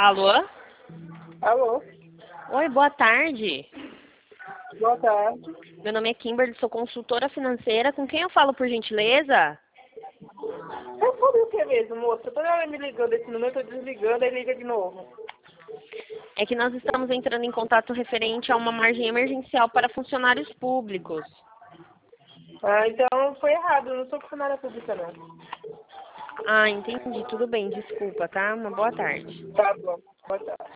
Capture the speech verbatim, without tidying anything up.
Alô? Alô? Oi, boa tarde. Boa tarde. Meu nome é Kimberly, sou consultora financeira. Com quem eu falo, por gentileza? Eu falei o que mesmo, moça? Toda hora me ligando esse número, eu tô desligando, aí liga de novo. É que nós estamos entrando em contato referente a uma margem emergencial para funcionários públicos. Ah, então foi errado, eu não sou funcionária pública, não. Ah, entendi. Tudo bem, desculpa, tá? Uma boa tarde. Tá bom, boa tarde.